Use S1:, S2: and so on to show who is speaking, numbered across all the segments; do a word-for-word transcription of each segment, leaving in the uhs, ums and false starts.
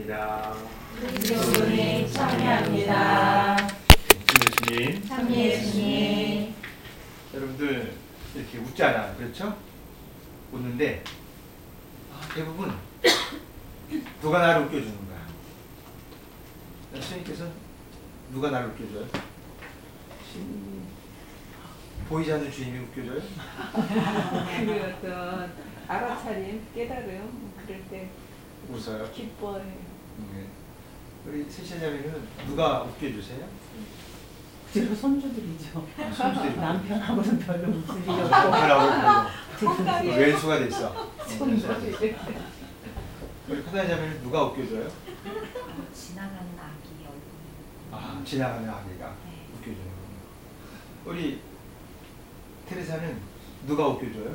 S1: 참여합니다.
S2: 주님 참여합니다.
S1: 주님
S2: 참여해 주님.
S1: 여러분들 이렇게 웃잖아, 그렇죠? 웃는데 아, 대부분 누가 나를 웃겨주는 거야. 스님께서 누가 나를 웃겨줘요? 신... 보이지 않는 주님이 웃겨줘요?
S3: 그 어떤 알아차림, 깨달음 그럴 때
S1: 웃어요?
S3: 기뻐해요.
S1: 네. 우리 셋째자매는 누가 웃겨주세요?
S4: 주로 손주들이죠.
S1: 아, 손주들이.
S4: 남편하고는 별로 웃을 일이
S1: 아,
S4: 없고
S1: 남편하고 별로 왼수가 됐어.
S3: 손주들이.
S1: 우리 큰아자매는 누가 웃겨줘요?
S2: 어, 지나가는 아기 얼굴.
S1: 아, 지나가는 아기가
S2: 네.
S1: 웃겨주는 거예요. 우리 테레사는 누가 웃겨줘요?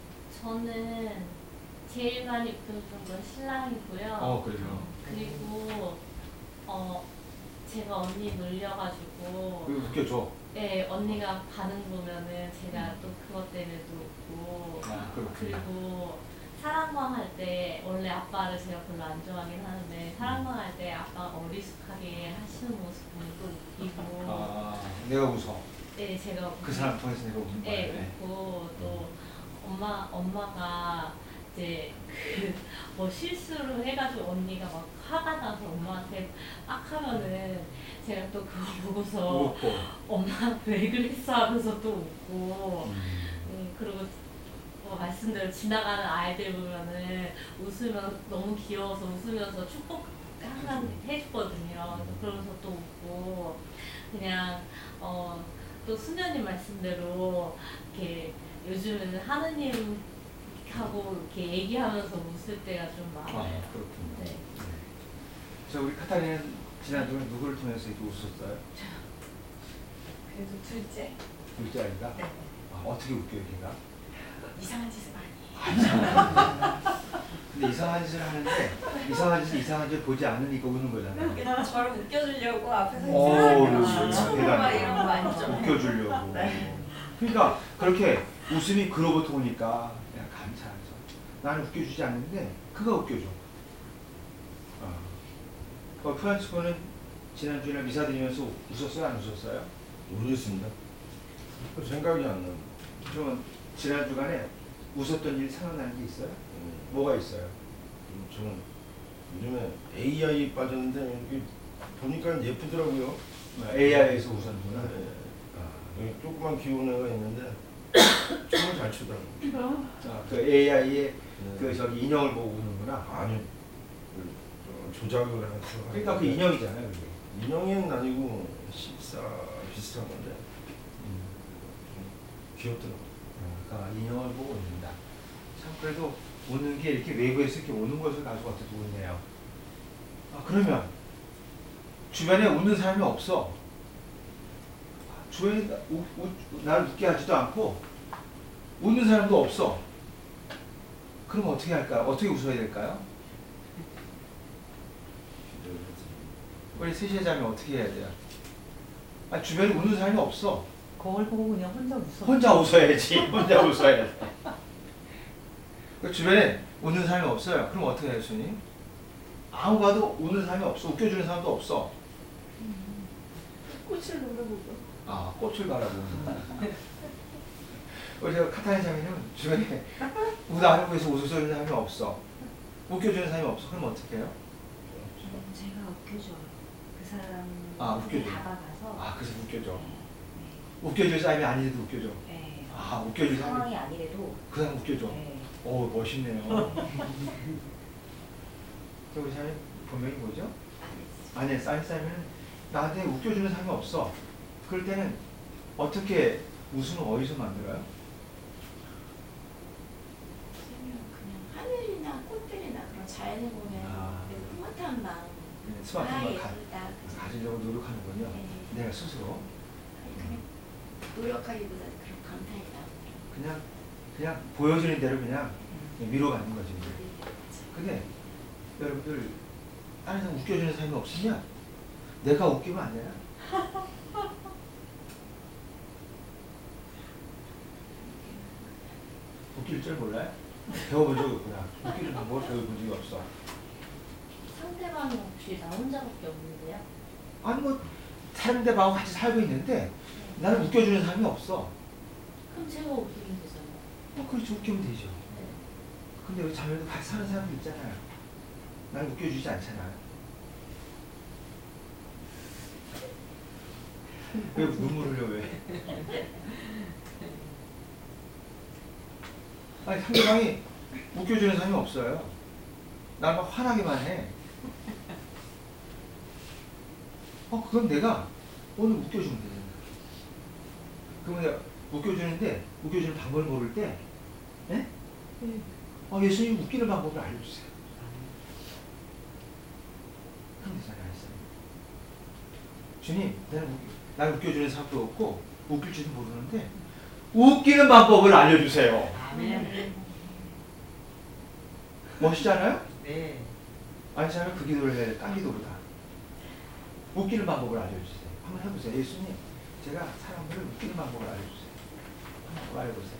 S5: 저는 제일 많이 웃겨줬던 건 신랑이고요.
S1: 어, 그래요.
S5: 그리고 어 제가 언니 놀려가지고
S1: 그 웃겨줘.
S5: 네, 언니가 가는 보면은 제가 또 그것 때문에 또 웃고
S1: 아, 그렇구나.
S5: 그리고 사랑방 할 때 원래 아빠를 제가 별로 안 좋아하긴 하는데 사랑방 할 때 아빠가 어리숙하게 하시는 모습 보면 또 웃기고
S1: 아, 내가 웃어.
S5: 네, 제가
S1: 그 사람 통해서 내가 웃는 거야.
S5: 네, 웃고 또 엄마 엄마가 이제 그 뭐 실수를 해가지고 언니가 막 화가 나서 엄마한테 막 하면은 제가 또 그거 보고서
S1: 웃고.
S5: 엄마 왜 그랬어 하면서 또 웃고
S1: 음.
S5: 음, 그리고 뭐 말씀대로 지나가는 아이들 보면은 웃으면 너무 귀여워서 웃으면서 축복 항상 해주거든요. 그래서 그러면서 또 웃고 그냥 어, 또 수녀님 말씀대로 이렇게 요즘에는 하느님 하고 이렇게 얘기하면서 웃을 때가 좀 많아요.
S1: 아, 그렇군요.
S5: 네.
S1: 자, 우리 카타리는 지난주에 누구를 통해서 이렇게 웃었어요?
S2: 그래도 둘째.
S1: 둘째 아이가?
S2: 네.
S1: 아, 어떻게 웃겨요, 걔가?
S2: 이상한 짓을 많이.
S1: 아, 이상한 근데 이상한 짓을 하는데 이상한 짓을 이상한 짓을 보지 않으니까 웃는 거잖아요.
S2: 저를 웃겨주려고 앞에서
S1: 오,
S2: 이상하게
S1: 대단해.
S2: 막 이런 거 아니죠?
S1: 웃겨주려고.
S2: 네.
S1: 그러니까 그렇게 웃음이 그로부터 오니까 그냥 감사해서 나는 웃겨주지 않는데 그가 웃겨줘. 어. 어, 프란치스코는 지난주에 미사 드리면서 웃었어요? 안 웃었어요?
S6: 모르겠습니다. 생각이 안 나요.
S1: 좀 지난 주간에 웃었던 일 생각나는 게 있어요?
S6: 음,
S1: 뭐가 있어요?
S6: 저는 요즘에 에이아이 빠졌는데 여기 보니까 예쁘더라고요.
S1: 에이아이에서 웃었는구나.
S6: 네. 여기 조그만 귀여운 애가 있는데 춤을 잘 추더라고요.
S1: 아, 그 에이아이의
S6: 네.
S1: 그 저기 인형을 보고 우는구나.
S6: 아니 그, 저, 조작을 해서
S1: 그러니까 그 인형이잖아요, 그게.
S6: 인형은 아니고 십사 비슷한 건데
S1: 음.
S6: 귀엽더라고요.
S1: 어, 그러니까 인형을 보고 웃는다. 참 그래도 웃는 게 이렇게 외부에서 이렇게 오는 것을 가지고 어떻게 웃네요. 아, 그러면 주변에 웃는 사람이 없어. 주변에 나- 우, 우, 나를 웃게 하지도 않고 웃는 사람도 없어. 그럼 어떻게 할까요? 어떻게 웃어야 될까요? 우리 셋째 자매 어떻게 해야 돼요? 아, 주변에 웃는 사람이 없어.
S4: 거울 보고 그냥 혼자 웃어.
S1: 혼자 웃어야지. 혼자 웃어야 돼. 그 주변에 웃는 사람이 없어요. 그럼 어떻게 해요, 주님? 아무 봐도 웃는 사람이 없어. 웃겨주는 사람도 없어.
S3: 꽃을 노려보고.
S1: 아, 꽃을 바라보는. 우리 저 카타리 자매는 주변에 웃다하고 해서 웃어주는 사람이 없어. 웃겨주는 사람이 없어. 그럼 어떻게 해요?
S2: 제가 웃겨줘요. 그 사람
S1: 아, 웃겨줘.
S2: 다가가서.
S1: 아, 그래서 웃겨줘.
S2: 네.
S1: 웃겨줄 사람이 아니래도 웃겨줘.
S2: 네.
S1: 아, 웃겨줄 사람이
S2: 상황이 아니래도.
S1: 그 사람 웃겨줘.
S2: 네.
S1: 오, 멋있네요. 저 우리 사람이 본명이 뭐죠? 아니, 사인사이면 나한테 웃겨주는 사람이 없어. 그럴 때는 어떻게 웃음을 어디서 만들어요?
S7: 그냥 하늘이나 꽃들이나 그런 자연을 보면
S1: 아.
S7: 뿌듯한 마음,
S1: 네,
S7: 아
S1: 스마트폰을 가,
S7: 예쁘다, 그죠?
S1: 가지려고 노력하는군요.
S7: 네.
S1: 내가 스스로
S7: 그냥 노력하기보다 그런 감탄이 나오죠.
S1: 그냥 그냥 보여주는 대로 그냥 위로받는 거지. 근데 여러분들 다른 사람 웃겨주는 사람이 없으면 내가 웃기면 안 되나? 웃길 줄 몰라요? 배워본 적이 없구나. 웃기는 방법을 배워본 적이 없어.
S5: 상대방이 혹시 나 혼자밖에 없는데요?
S1: 아니 뭐 사람들하고 같이 살고 있는데 나는 웃겨주는 사람이 없어.
S5: 그럼 제가 웃기면 되잖아요.
S1: 어, 그렇지, 웃기면 되죠.
S5: 네.
S1: 근데 여기 자매도 같이 사는 사람도 있잖아요. 날 웃겨주지 않잖아요. 왜 눈물 흘려, 왜? 아니, 상대방이 웃겨주는 사람이 없어요. 날 막 화나게만 해. 어, 그건 내가 오늘 웃겨주면 되잖아. 그러면 내가 웃겨주는데, 웃겨주는 방법을 모를 때, 예? 어, 예수님 웃기는 방법을 알려주세요. 그럼 되잖아요. 주님, 나는 웃기, 날 웃겨주는 사람도 없고, 웃길 줄도 모르는데, 웃기는 방법을 알려주세요.
S4: 아멘.
S1: 멋있잖아요?
S4: 네.
S1: 아니잖아요? 그 기도를 해야 돼. 딴 기도보다. 웃기는 방법을 알려주세요. 한번 해보세요. 예수님, 제가 사람들을 웃기는 방법을 알려주세요. 한번 말해보세요.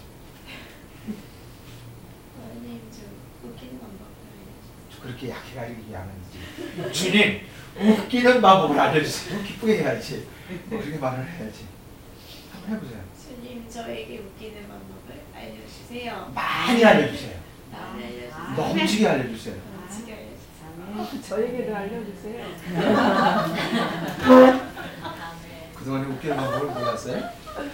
S7: 원님 저 웃기는 방법 알려주세요.
S1: 그렇게 약해가지고 얘기 안 하지. 주님, 웃기는 방법을 알려주세요. 기쁘게 해야지. 뭐 그렇게 말을 해야지. 한번 해보세요.
S7: 주님 저에게 웃기는 방법을 알려주세요.
S1: 많이 알려주세요.
S7: 많이 알려주세요.
S1: 넘치게 알려주세요.
S7: 넘치게 알려주세요.
S3: 저에게도 알려주세요.
S5: 아, 네.
S1: 그동안에 웃기는 방법을 몰랐어요?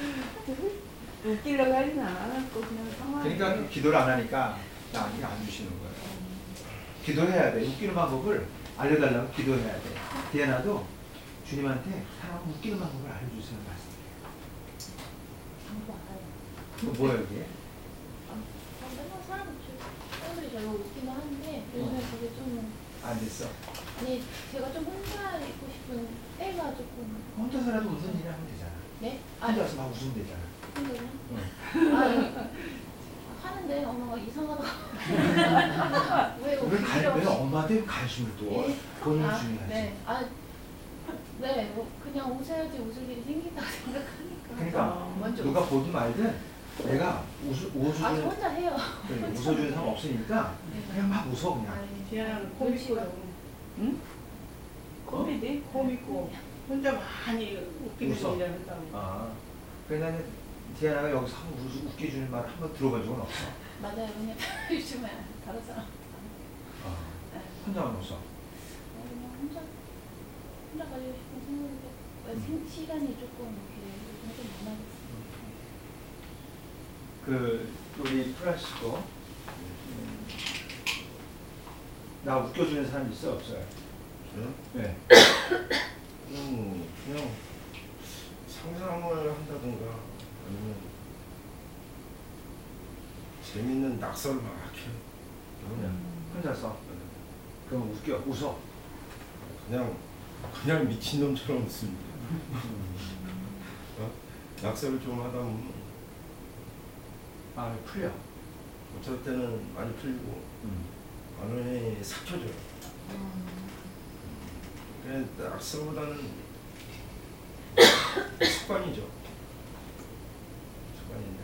S3: 웃기려고 하진 않았고 그냥 상황.
S1: 그러니까 그 기도를 안 하니까 나한테 안 주시는 거예요. 기도해야 돼. 웃기는 방법을 알려달라고 기도해야 돼. 디아나도 주님한테 사람 웃기는 방법을 알려주세요. 말씀해요.
S5: 방법 알아요.
S1: 그 뭐예요 이게?
S7: 아, 맨날 사람 사람들이 저를 웃기만 하는데 요즘에 그게 좀
S1: 안 됐어.
S7: 아니 제가 좀 혼자 있고 싶은 때가 조금
S1: 혼자서라도 무슨 일을 하면 되잖아.
S7: 네? 아
S1: 혼자서 막 웃으면 되잖아.
S7: 근데요?
S1: 응.
S7: 아 하는데 엄마가 이상하다. 왜
S1: 왜, 관,
S7: 웃기려?
S1: 왜 엄마한테 관심을 둬?
S7: 예?
S1: 본인
S7: 아,
S1: 중요하지.
S7: 네. 아, 네. 뭐 그냥 웃어야지 웃을 일이 생긴다 생각하니까.
S1: 그러니까
S7: 먼저
S1: 누가 보든 말든 내가 웃어,
S7: 아, 저
S1: 웃어주는,
S7: 혼자 해요.
S1: 그래, 웃어주는 사람 없으니까 그냥 막 웃어 그냥.
S7: 아니,
S3: 디아나는
S7: 눈치가
S3: 코미코. 응? 코미디? 코미코. 혼자 많이 웃기는
S1: 웃어.
S3: 일을 한다고.
S1: 아, 그래 나는 디아나가 여기서 한번 웃, 웃겨주는 말을 한번 들어본 적은 없어.
S7: 맞아요. 그냥 요즘에 다른 사람.
S1: 어.
S7: 네.
S1: 혼자만 웃어.
S7: 어, 그냥 혼자 혼자 가지고 싶은 생각인데 왜 생 시간이 조금 이렇게 요즘 좀 많아졌어요.
S1: 그 우리 프란시스코 음, 나 웃겨주는 사람 있어 없어요?
S6: 저요?
S1: 네.
S6: 음, 그냥 상상을 한다든가 아니면 재밌는 낙서를 막 해요.
S1: 그냥 혼자서 그럼 웃겨 웃어.
S6: 그냥 그냥 미친놈처럼 웃습니다. 어? 낙서를 좀 하다 보면
S1: 마음이 풀려.
S6: 어쩔 때는 많이 풀리고
S1: 음.
S6: 어느 해 삭혀져요. 그냥 낙서보다는 습관이죠. 습관인데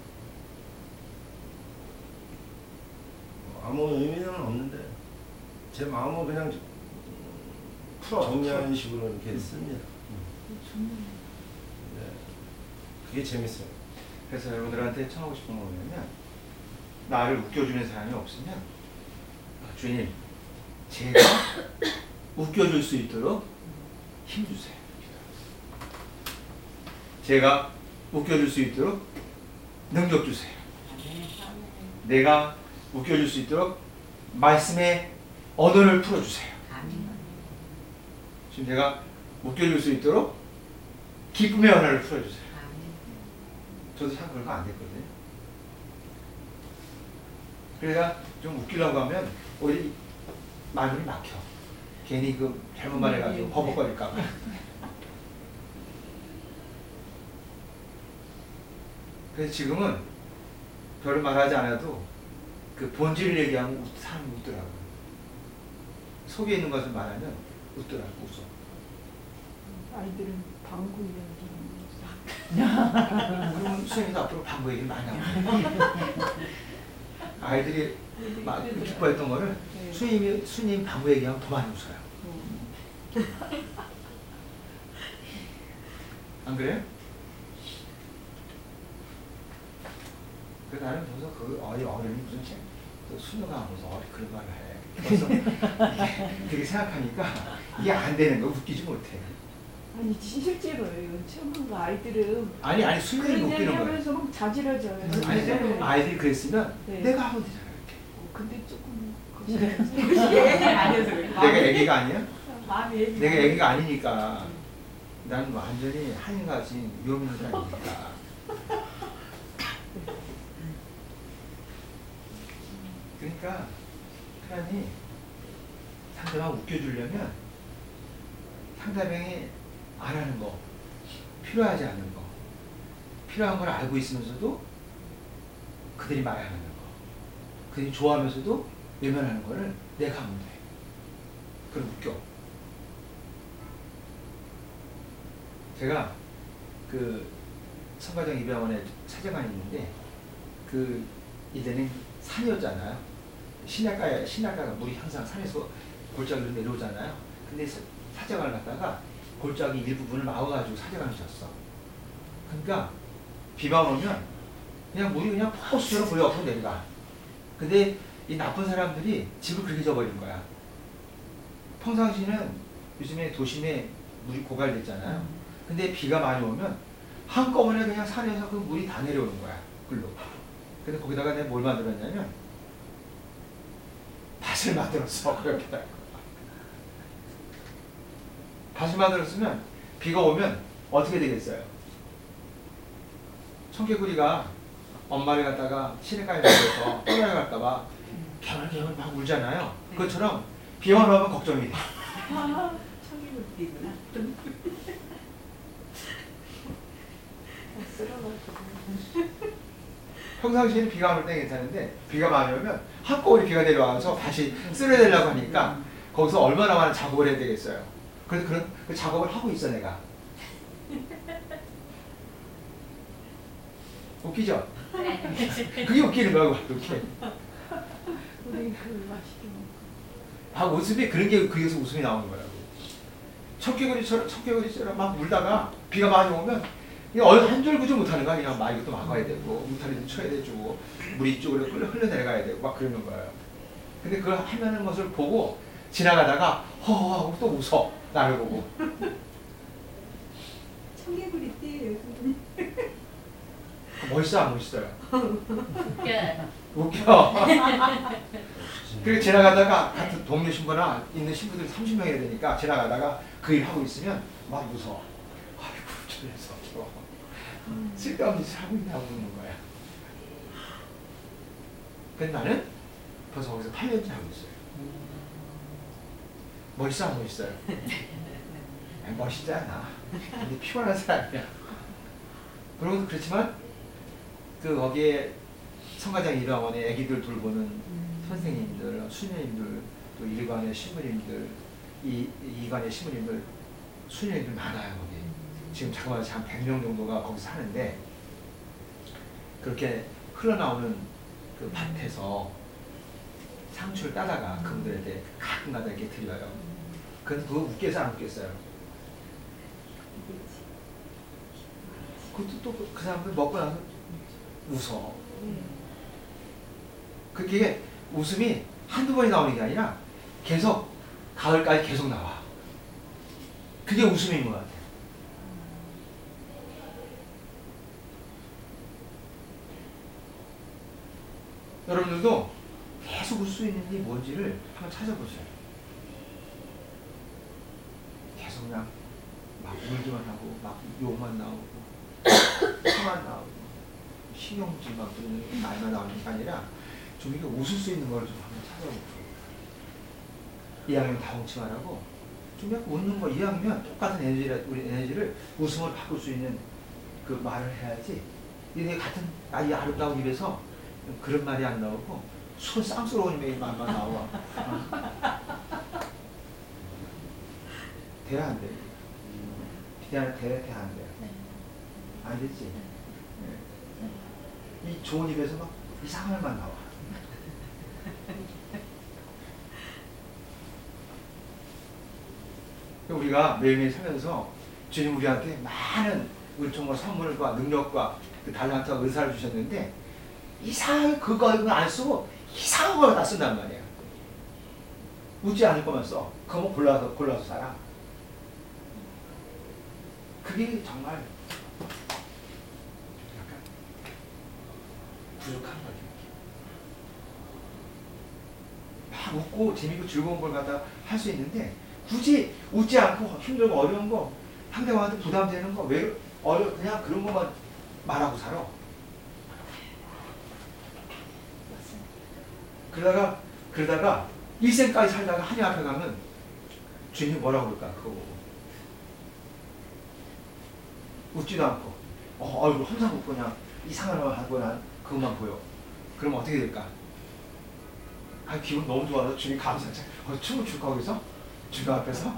S6: 뭐 아무 의미는 없는데 제 마음은 그냥
S1: 풀어.
S6: 정리하는 식으로 이렇게 씁니다.
S1: 음.
S6: 네. 그게 재밌어요.
S1: 그래서 여러분들한테 청하고 싶은 건 뭐냐면 나를 웃겨주는 사람이 없으면 아, 주님 제가 웃겨줄 수 있도록 힘주세요. 제가 웃겨줄 수 있도록 능력 주세요. 내가 웃겨줄 수 있도록 말씀의 언어를 풀어주세요. 지금 제가 웃겨줄 수 있도록 기쁨의 언어를 풀어주세요. 저도 참 그런 거 안 됐거든요. 그래서 좀 웃기려고 하면 오히려 마음이 막혀. 괜히 그 잘못 말해가지고 버벅거릴까 봐. 그래서 지금은 별로 말하지 않아도 그 본질을 얘기하면 웃, 사람이 웃더라고요. 속에 있는 것을 말하면 웃더라고, 웃어.
S3: 아이들은 방구 이런
S1: 그러면 수영이도 앞으로 방구 얘기를 많이 하고. 아이들이 막 기뻐했던 거를
S3: 네.
S1: 수님이, 수님 방구 얘기하면 더 많이 웃어요. 안 그래요? 그 나는 벌써 그 어이 어른이 무슨 책, 또 수녀가 무슨 어리 그런 말을 해. 벌써 이게 되게 생각하니까 이게 안 되는 거 웃기지 못해.
S3: 아니 실제로요. 처음 한 거 아이들은
S1: 아니 아니 수녀이
S3: 그런 얘기
S1: 웃기는 거야.
S3: 하면서 막 자지러져요.
S1: 아니
S3: 네.
S1: 아이들이 그랬으면
S3: 네.
S1: 내가 하면 되잖아 이렇게.
S3: 어, 근데 조금
S4: 아니어서 그래.
S1: 내가 애기가 아니야?
S4: 마음이 얘기.
S1: 내가 애기가 아니니까 나는 완전히 한인가 가진 위험 있는 사람이니까. 그러니까 하나님 상대방 웃겨주려면 상대방이 안 하는 거, 필요하지 않는 거, 필요한 걸 알고 있으면서도 그들이 많이 하는 거, 그들이 좋아하면서도 외면하는 거를 내가 하면 돼. 그럼 웃겨. 제가 그 성가정 입양원에 사제관이 있는데 그 이제는 산이었잖아요. 신약가에 신약가가 물이 항상 산에서 골짜기로 내려오잖아요. 근데 사제관을 갔다가 골짜기 일부분을 막아가지고 사제관을 졌어. 그러니까 비가 오면 그냥 물이 그냥 포스처럼 물이 옆으로 내려가. 근데 이 나쁜 사람들이 집을 그렇게 져버린 거야. 평상시는 요즘에 도심에 물이 고갈됐잖아요. 근데 비가 많이 오면 한꺼번에 그냥 산에서 그 물이 다 내려오는 거야. 글로. 근데 거기다가 내가 뭘 만들었냐면 밭을 만들었어. 그렇게다가 밭을 만들었으면 비가 오면 어떻게 되겠어요? 청개구리가 엄마를 갖다가 시냇가에 내려서 떠나갈까봐 개울개울 막 울잖아요. 그것처럼 비만 오면 걱정이 돼.
S4: 아, 청개구리구나.
S1: 평상시에는 비가 안 올 때 괜찮은데 비가 많이 오면 한꺼번에 비가 내려와서 다시 쓸어내려고 하니까 거기서 얼마나 많은 작업을 해야 되겠어요. 그래서 그런 그 작업을 하고 있어 내가. 웃기죠? 그게 웃기는 거야. 그렇게.
S3: 우리 그 맛있게 먹고.
S1: 아 웃음이 그런 게 그래서 웃음이 나오는 거라고. 청개구리처럼 청개구리처럼 막 울다가 비가 많이 오면 한 줄 구줄 못하는 거야. 그냥 막 이것도 막아야 되고 울타리도 쳐야 되고 물이 이쪽으로 흘러, 흘러내려가야 되고 막 그러는 거예요. 근데 그걸 하는 것을 보고 지나가다가 허허 하고 또 웃어. 나를 보고.
S3: 청개구리 띠
S1: 멋있어 안 멋있어요?
S5: 웃겨요.
S1: 웃겨. 그리고 지나가다가 같은 동료 신부나 있는 신부들이 삼십 명이나 되니까 지나가다가 그 일 하고 있으면 막 웃어. 아이고 저래서 쓸데없는 짓을 하고 있냐고 묻는 거야. 근데 나는 벌써 거기서 팔 년째 하고 있어요. 멋있어 안 멋있어요? 아니, 멋있지 않아. 근데 피곤한 사람이야. 그러고도 그렇지만 그 거기에 성가장 일화원에 애기들 돌보는 음. 선생님들, 수녀님들, 또 일관의 신부님들, 이, 이관의 신부님들, 수녀님들 많아요 거기. 지금 자그마치 한 백 명 정도가 거기 사는데 그렇게 흘러나오는 그 밭에서 상추를 따다가 그분들에게 가끔가다 이렇게 드려요. 그래서 그거 웃겨서 안 웃겼어요. 그것도 또 그 사람들 먹고 나서 웃어. 그게 웃음이 한두 번이 나오는 게 아니라 계속 가을까지 계속 나와. 그게 웃음인 것 같아요. 여러분들도 계속 웃을 수 있는 게 뭔지를 한번 찾아보세요. 계속 그냥 막 울기만 하고 막 욕만 나오고 화만 나오고 신경질만 부리는 말만 나오는 게 아니라 좀 이렇게 웃을 수 있는 거를 좀 한번 찾아보고 이왕이면 다 엉치 말하고 좀 약간 웃는 거 이왕이면 똑같은 에너지를 우리 에너지를 웃음으로 바꿀 수 있는 그 말을 해야지. 이게 같은 아이 아름다운 입에서 그런 말이 안 나오고 손 쌍스러운 매일 말만 나와. 돼야 안 돼. 대야 돼, 돼야 안 돼. 안 됐지. 네. 이 좋은 입에서 막 이상한 말만 나와. 우리가 매일매일 살면서 주님 우리한테 많은 은총과 선물과 능력과 그 달란트와 은사를 주셨는데 이상하게 그거 이거 안 쓰고 이상한 걸 다 쓴단 말이야. 웃지 않을 것만 써. 그거 골라서 골라서 살아. 그게 정말 약간 부족한 거죠. 막 웃고 재미있고 즐거운 걸 갖다 할 수 있는데 굳이 웃지 않고 힘들고 어려운 거 상대방한테 부담되는 거 왜 어려 그냥 그런 것만 말하고 살아. 그러다가 그러다가 일생까지 살다가 하나님 앞에 가면 주님이 뭐라고 그럴까 그거 보고 웃지도 않고 어, 얼굴 항상 웃고 그냥 이상한 말 하고 난 그것만 보여. 그러면 어떻게 될까? 아 기분 너무 좋아서 주님 감사하지. 어, 춤을 출까 거기서? 주님 앞에서?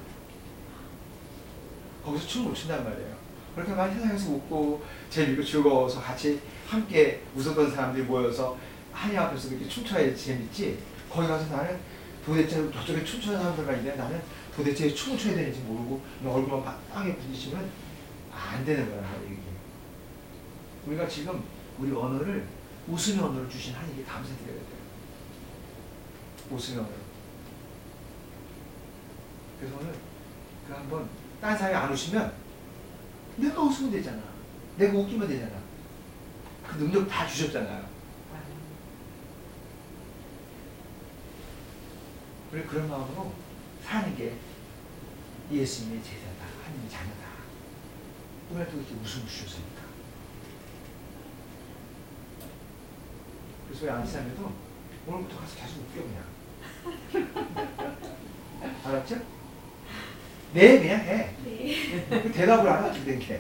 S1: 거기서 춤을 못 춘단 말이에요. 그렇게 많이 세상에서 웃고 재미있고 즐거워서 같이 함께 웃었던 사람들이 모여서 하나님 앞에서 그렇게 춤춰야 재밌지. 거기 가서 나는 도대체 저쪽에 춤추는 사람들과 있는데 나는 도대체 춤을 춰야 되는지 모르고 얼굴만 빵에 부딪히면 안 되는 거야 이게. 우리가 지금 우리 언어를 웃음의 언어를 주신 하나님께 감사드려야 돼요. 웃음의 언어. 그래서 오늘 그 한번 딴 사람이 안 웃으면 내가 웃으면 되잖아. 내가 웃기면 되잖아. 그 능력 다 주셨잖아요. 우리 그런 마음으로 사는 게 예수님의 제자다. 하나님의 자녀다. 우리한테 이렇게 웃음을 주셨으니까. 그래서 왜 안지사님도 오늘부터 가서 계속 웃겨 그냥. 알았죠? 네 그냥 해.
S2: 네.
S1: 그 대답을 안 하지 이렇게.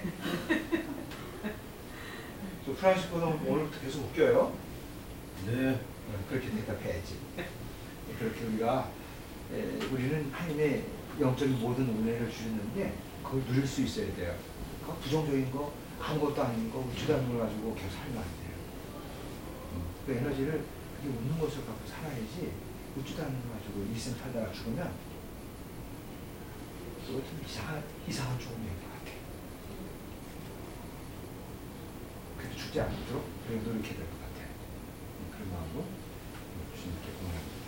S1: 저 프란시스코는 오늘부터 계속 웃겨요.
S6: 네.
S1: 그렇게 대답해야지. 그렇게 우리가 에, 우리는 하나님의 영적인 모든 은혜를 주셨는데 그걸 누릴 수 있어야 돼요. 그 부정적인 거 아무것도 아닌 거 웃지도 않는 걸 가지고 계속 살면 안 돼요. 그 에너지를 그게 웃는 것을 갖고 살아야지 웃지도 않는 걸 가지고 일생 살다가 죽으면 그거 좀 이상한 이상한 죽음이 될 것 같아. 그래도 죽지 않도록 노력해야 될 것 같아. 그런 마음으로 주님께 응원합니다.